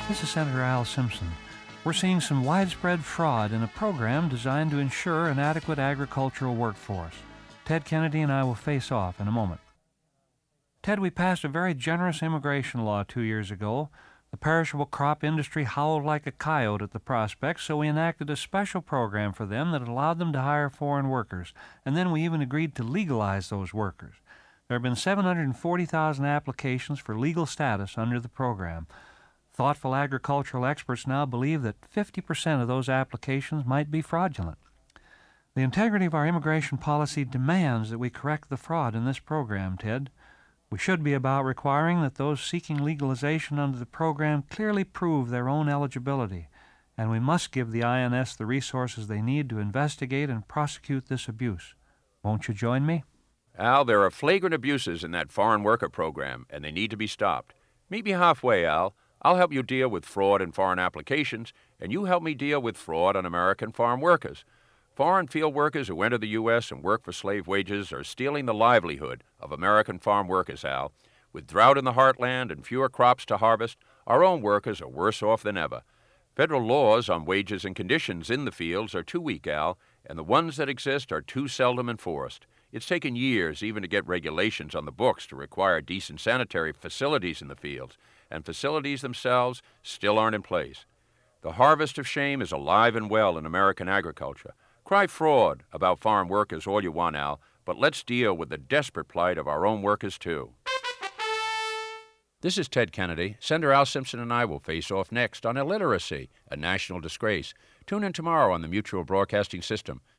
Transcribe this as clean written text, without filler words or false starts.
This is Senator Al Simpson. We're seeing some widespread fraud in a program designed to ensure an adequate agricultural workforce. Ted Kennedy and I will face off in a moment. Ted, we passed a very generous immigration law 2 years ago. The perishable crop industry howled like a coyote at the prospects, so we enacted a special program for them that allowed them to hire foreign workers, and then we even agreed to legalize those workers. There have been 740,000 applications for legal status under the program. Thoughtful agricultural experts now believe that 50% of those applications might be fraudulent. The integrity of our immigration policy demands that we correct the fraud in this program, Ted. We should be about requiring that those seeking legalization under the program clearly prove their own eligibility, and we must give the INS the resources they need to investigate and prosecute this abuse. Won't you join me? Al, there are flagrant abuses in that foreign worker program, and they need to be stopped. Meet me halfway, Al. I'll help you deal with fraud in foreign applications, and you help me deal with fraud on American farm workers. Foreign field workers who enter the U.S. and work for slave wages are stealing the livelihood of American farm workers, Al. With drought in the heartland and fewer crops to harvest, our own workers are worse off than ever. Federal laws on wages and conditions in the fields are too weak, Al, and the ones that exist are too seldom enforced. It's taken years even to get regulations on the books to require decent sanitary facilities in the fields, and facilities themselves still aren't in place. The harvest of shame is alive and well in American agriculture. Cry fraud about foreign workers all you want, Al, but let's deal with the desperate plight of our own workers, too. This is Ted Kennedy. Senator Al Simpson and I will face off next on illiteracy, a national disgrace. Tune in tomorrow on the Mutual Broadcasting System.